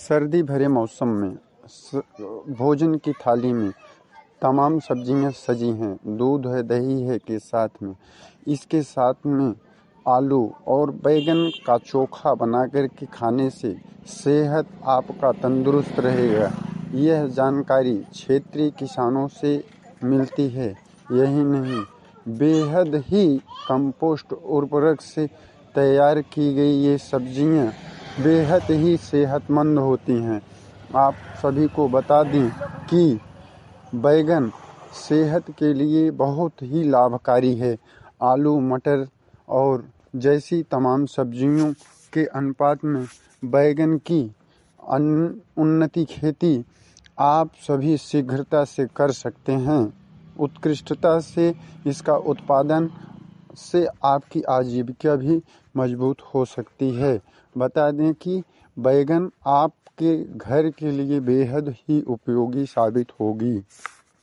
सर्दी भरे मौसम में भोजन की थाली में तमाम सब्जियां सजी हैं। दूध है, दही है के साथ में इसके साथ में आलू और बैगन का चोखा बनाकर के खाने से सेहत आपका तंदुरुस्त रहेगा। यह जानकारी क्षेत्रीय किसानों से मिलती है। यही नहीं, बेहद ही कंपोस्ट उर्वरक से तैयार की गई ये सब्जियां बेहद ही सेहतमंद होती हैं। आप सभी को बता दें कि बैगन सेहत के लिए बहुत ही लाभकारी है। आलू, मटर और जैसी तमाम सब्जियों के अनुपात में बैगन की उन्नति खेती आप सभी शीघ्रता से कर सकते हैं। उत्कृष्टता से इसका उत्पादन से आपकी आजीविका भी मजबूत हो सकती है। बता दें कि बैगन आपके घर के लिए बेहद ही उपयोगी साबित होगी।